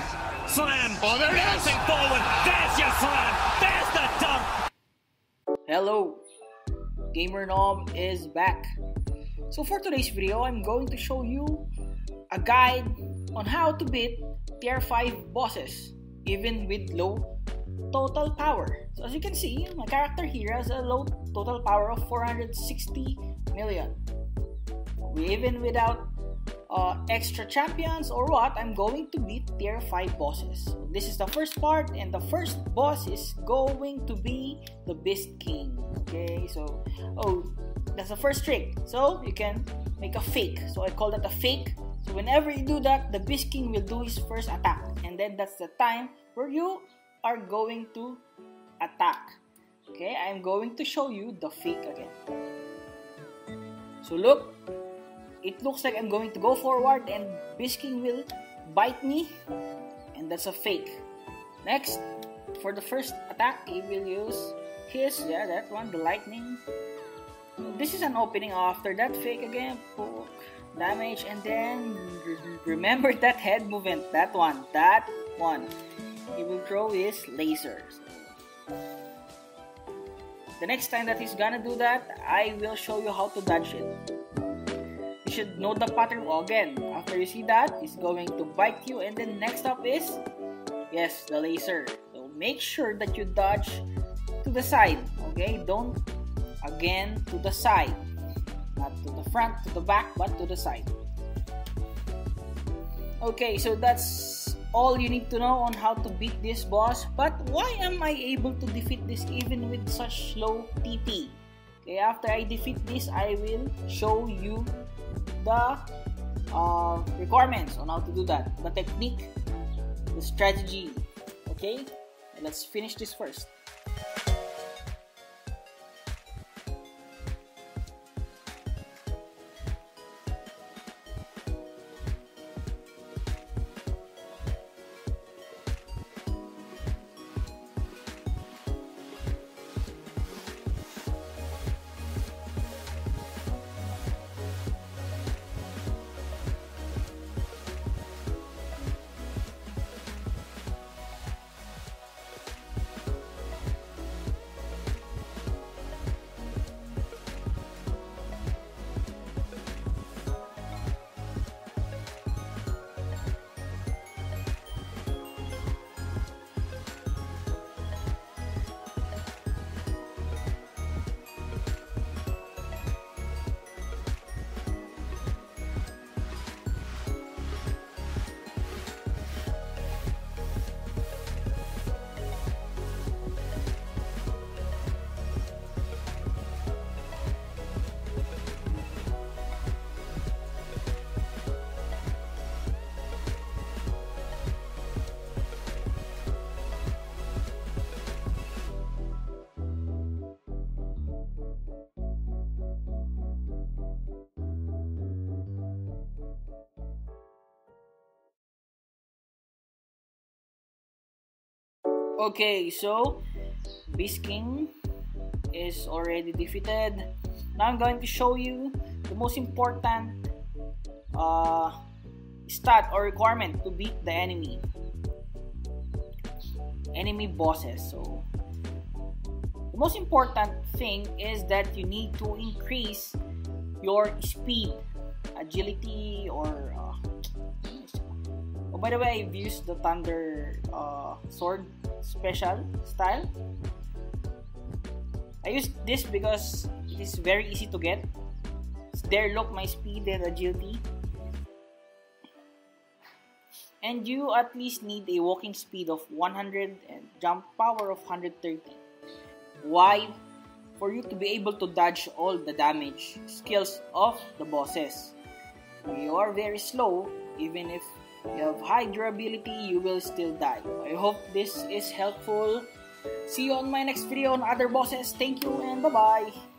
Slam. Oh, there it is. Forward. There's your slam. There's the dunk. Hello, Gamer Nom is back. So for today's video, I'm going to show you a guide on how to beat tier 5 bosses even with low total power. So as you can see, my character here has a low total power of 460 million. Even without extra champions or what, I'm going to beat tier 5 bosses. So this is the first part, and the first boss is going to be the Beast King. Okay, so that's the first trick. So you can make a fake. So I call that a fake. So whenever you do that, the Beast King will do his first attack, and then that's the time where you are going to attack. Okay, I'm going to show you the fake again. So look. It looks like I'm going to go forward and Beast King will bite me, and that's a fake. Next, for the first attack, he will use that one, the lightning. This is an opening. After that fake again, poke, damage, and then remember that head movement, that one. He will throw his lasers. The next time that he's gonna do that, I will show you how to dodge it. You should know the pattern again. After you see that, it's going to bite you, and then next up is the laser. So make sure that you dodge to the side. Okay, don't again to the side, not to the front, to the back, but to the side. Okay, so that's all you need to know on how to beat this boss. But why am I able to defeat this even with such low TP? Okay, after I defeat this, I will show you the requirements on how to do that, the technique, the strategy. Okay, let's finish this first. Okay, so Beast King is already defeated. Now I'm going to show you the most important stat or requirement to beat the enemy bosses. So the most important thing is that you need to increase your speed, agility, or by the way, I've used the Thunder Sword Special style. I use this because it is very easy to get. There, look, my speed and agility. And you at least need a walking speed of 100 and jump power of 130. Why? For you to be able to dodge all the damage skills of the bosses. You are very slow, even if you have high durability, you will still die. I hope this is helpful. See you on my next video on other bosses. Thank you and bye-bye.